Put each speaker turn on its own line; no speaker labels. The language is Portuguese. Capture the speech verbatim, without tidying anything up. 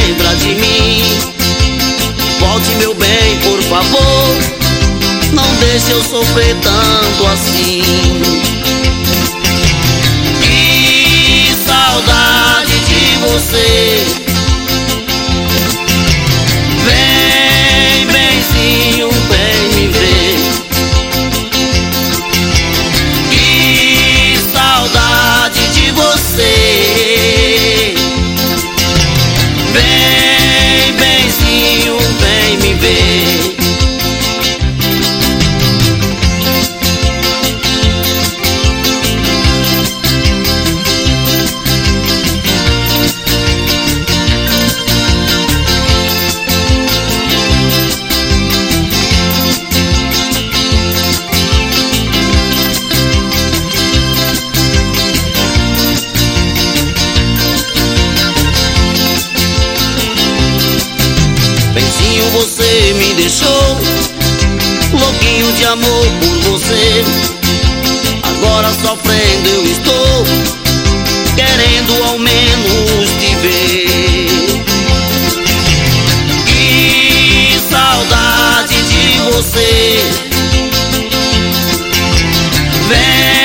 lembra de mim. Volte, meu bem, por favor, não deixe eu sofrer tanto assim. Que saudade de você. Vem, benzinho, vem me ver. Que saudade de você. Vem, benzinho, vem me ver. Benzinho, você me deixou louquinho de amor por você. Agora sofrendo eu estou, querendo ao menos te ver. Que saudade de você. Vem,